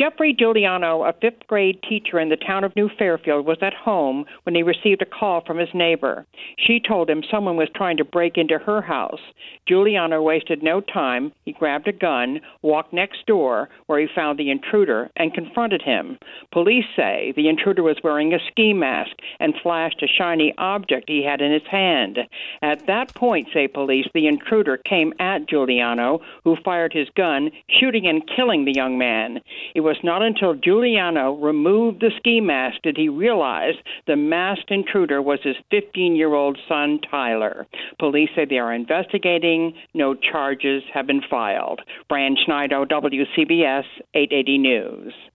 Jeffrey Giuliano, a fifth-grade teacher in the town of New Fairfield, was at home when he received a call from his neighbor. She told him someone was trying to break into her house. Giuliano wasted no time. He grabbed a gun, walked next door, where he found the intruder, and confronted him. Police say the intruder was wearing a ski mask and flashed a shiny object he had in his hand. At that point, say police, the intruder came at Giuliano, who fired his gun, shooting and killing the young man. It was not until Giuliano removed the ski mask did he realize the masked intruder was his 15-year-old son, Tyler. Police say they are investigating. No charges have been filed. Fran Schneider, WCBS 880 News.